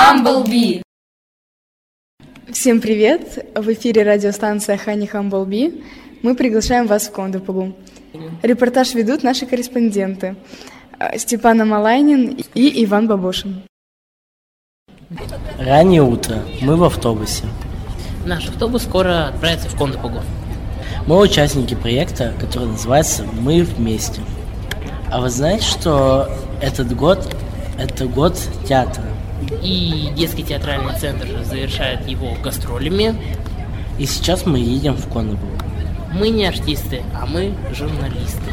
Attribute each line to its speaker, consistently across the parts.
Speaker 1: Humblebee.
Speaker 2: Всем привет! В эфире радиостанция Honey Humblebee. Мы приглашаем вас в Кондопугу. Репортаж ведут наши корреспонденты Степан Малайнин и Иван Бабошин.
Speaker 3: Раннее утро. Мы в автобусе.
Speaker 4: Наш автобус скоро отправится в Кондопугу.
Speaker 3: Мы участники проекта, который называется «Мы вместе». А вы знаете, что этот год – это год театра?
Speaker 4: И детский театральный центр завершает его гастролями.
Speaker 3: И сейчас мы едем в Кондопугу.
Speaker 4: Мы не артисты, а мы журналисты.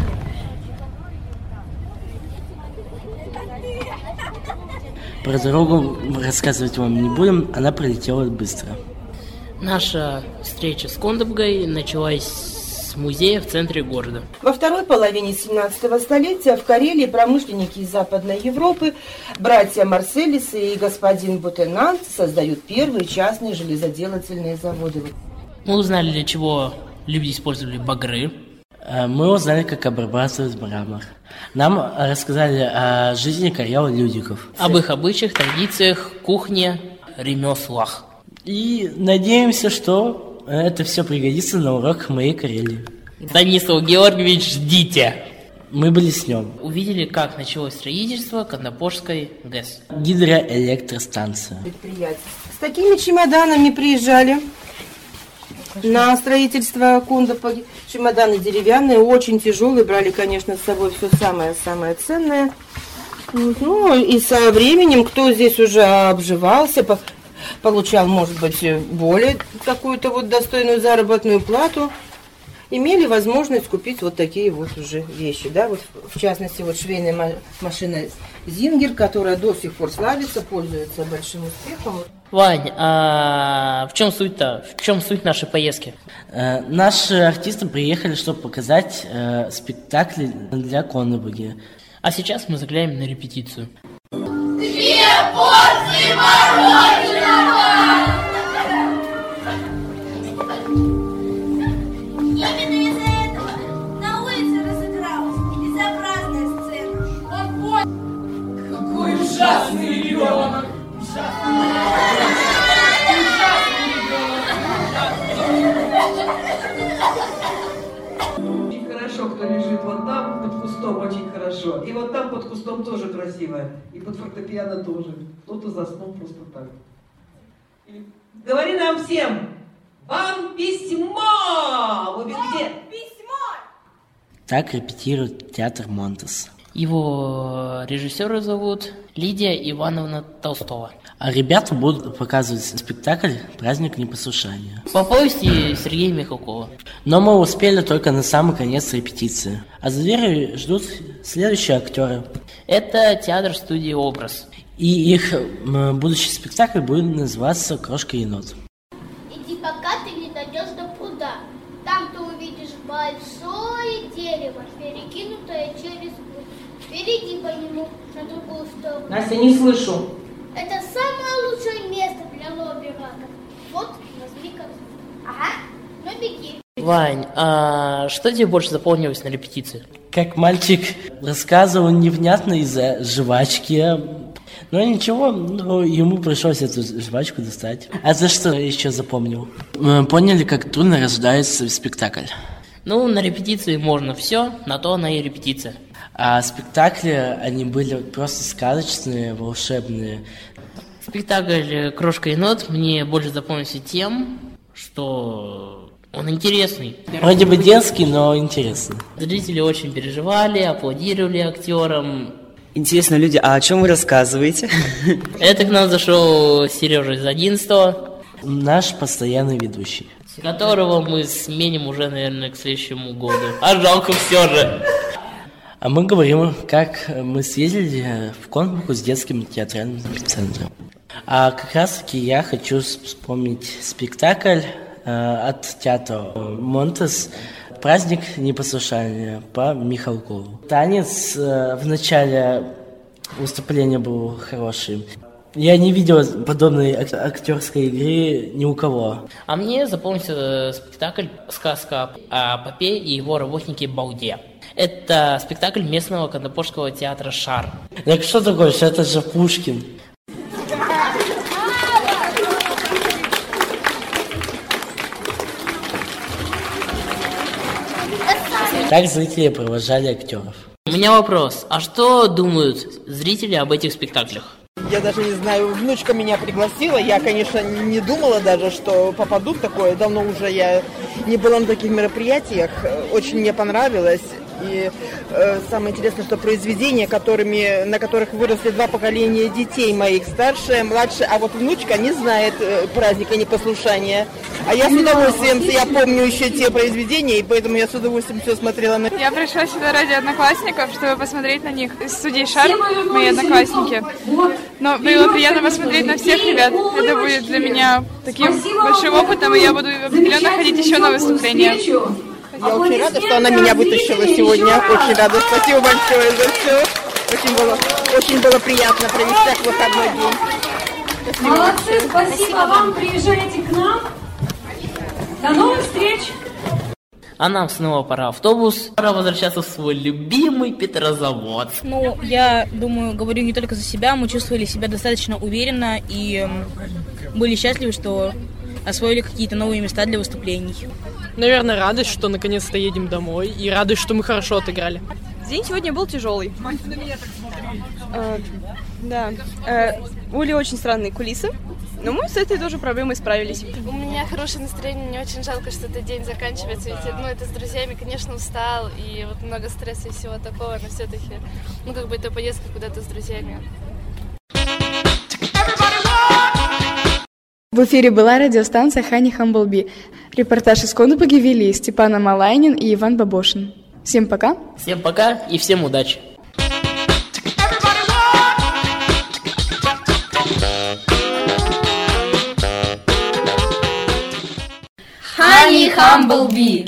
Speaker 3: Про дорогу рассказывать вам не будем, она пролетела быстро.
Speaker 4: Наша встреча с Кондопугой началась с музея в центре города.
Speaker 5: Во второй половине 17 столетия в Карелии промышленники из Западной Европы, братья Марселисы и господин Бутенант создают первые частные железоделательные заводы.
Speaker 4: Мы узнали, для чего люди использовали багры.
Speaker 3: Мы узнали, как обрабатывают мрамор. Нам рассказали о жизни карело-людиков.
Speaker 4: Об их обычаях, традициях, кухне, ремеслах.
Speaker 3: И надеемся, что это все пригодится на уроках моей Карелии.
Speaker 4: Станислав Георгиевич, ждите!
Speaker 3: Мы были с ним.
Speaker 4: Увидели, как началось строительство Кондопожской ГЭС.
Speaker 3: Гидроэлектростанция.
Speaker 5: Предприятие. С такими чемоданами приезжали на строительство Кондопуги. Чемоданы деревянные, очень тяжелые, брали, конечно, с собой все самое-самое ценное. Ну, и со временем, кто здесь уже обживался, получал, может быть, более какую-то вот достойную заработную плату, имели возможность купить вот такие вот уже вещи, да, вот в частности вот швейная машина Зингер, которая до сих пор славится, пользуется большим успехом.
Speaker 4: Вань, а в чем суть-то? В чем суть нашей поездки?
Speaker 3: Наши артисты приехали, чтобы показать спектакли для Кондопуги.
Speaker 4: А сейчас мы заглянем на репетицию.
Speaker 1: 2 порции мороженого!
Speaker 6: Именно из-за этого на улице разыгралась безобразная сцена.
Speaker 1: Какой ужасный ребенок!
Speaker 7: Очень хорошо, кто лежит вот там под кустом, очень хорошо. И вот там под кустом тоже красиво. И под фортепиано тоже. Кто-то заснул просто так. Говори нам всем! Вам письмо! Вы где?
Speaker 6: Письмо!
Speaker 3: Так репетирует театр Монтес.
Speaker 4: Его режиссера зовут Лидия Ивановна Толстова.
Speaker 3: А ребята будут показывать спектакль «Праздник непослушания»
Speaker 4: По повести Сергея Михалкова.
Speaker 3: Но мы успели только на самый конец репетиции. А за дверью ждут следующие актеры.
Speaker 4: Это театр-студия «Образ».
Speaker 3: И их будущий спектакль будет называться «Крошка-енот».
Speaker 6: Иди, пока ты не дойдешь до пруда. Там ты увидишь большое дерево, перекинутое через пруд. Перейди по нему на другую сторону.
Speaker 5: Настя, не слышу.
Speaker 6: Это самое лучшее место для лобби-раков. Вот, возьми корзину. Ага, ну беги.
Speaker 4: Вань, а что тебе больше запомнилось на репетиции?
Speaker 3: Как мальчик рассказывал невнятно из-за жвачки. Но ничего, ему пришлось эту жвачку достать. А за что еще запомнил? Мы поняли, как трудно рождается спектакль.
Speaker 4: Ну, на репетиции можно все, на то она и репетиция.
Speaker 3: А спектакли, они были просто сказочные, волшебные.
Speaker 4: Спектакль «Крошка-енот» мне больше запомнился тем, что он интересный.
Speaker 3: Вроде бы детский, но интересный.
Speaker 4: Зрители очень переживали, аплодировали актерам.
Speaker 8: Интересно, люди, а о чем вы рассказываете?
Speaker 4: Это к нам зашел Сережа из 11-го.
Speaker 3: Наш постоянный ведущий.
Speaker 4: Которого мы сменим уже, наверное, к следующему году. А жалко все же.
Speaker 3: А мы говорим, как мы съездили в Кондопугу с детским театральным центром. А как раз таки я хочу вспомнить спектакль от театра Монтес «Праздник непослушания» по Михалкову. Танец в начале выступления был хороший. Я не видел подобной актерской игры ни у кого.
Speaker 4: А мне запомнился спектакль «Сказка о попе и его работнике Балде». Это спектакль местного Кондопожского театра «Шар».
Speaker 3: Так что такое? Это же Пушкин. Так зрители провожали актеров.
Speaker 4: У меня вопрос. А что думают зрители об этих спектаклях?
Speaker 9: Я даже не знаю, внучка меня пригласила. Я, конечно, не думала даже, что попаду в такое. Давно уже я не была на таких мероприятиях. Очень мне понравилось. И самое интересное, что произведения, на которых выросли 2 поколения детей моих, старшая, младшая, а вот внучка не знает праздника непослушания. А я с удовольствием, я помню еще те произведения, и поэтому я с удовольствием все смотрела.
Speaker 2: Я пришла сюда ради одноклассников, чтобы посмотреть на них. Из студии «Шар» мои одноклассники. Но было приятно посмотреть на всех ребят. Это будет для меня таким большим опытом, и я буду определенно ходить еще на выступления.
Speaker 9: Я очень рада, что она меня вытащила сегодня. Очень рада. Спасибо большое за все. Очень было приятно провести так выходной день. Спасибо.
Speaker 10: Молодцы, спасибо вам. Приезжайте к нам. До новых встреч.
Speaker 4: А нам снова пора в автобус. Пора возвращаться в свой любимый Петрозаводск.
Speaker 11: Ну, я думаю, говорю не только за себя. Мы чувствовали себя достаточно уверенно и были счастливы, что освоили какие-то новые места для выступлений.
Speaker 12: Наверное, радость, что наконец-то едем домой, и радость, что мы хорошо отыграли.
Speaker 2: День сегодня был тяжелый. Да. Были очень странные кулисы, но мы с этой тоже проблемой справились.
Speaker 13: У меня хорошее настроение, мне очень жалко, что этот день заканчивается, ведь это с друзьями, конечно, устал, и вот много стресса и всего такого, но все-таки, это поездка куда-то с друзьями.
Speaker 2: В эфире была радиостанция Хани Хамблби. Репортаж из Кондупаги вели Степана Малайнин и Иван Бабошин. Всем пока.
Speaker 4: Всем пока и всем удачи.
Speaker 1: Хани Хамблби.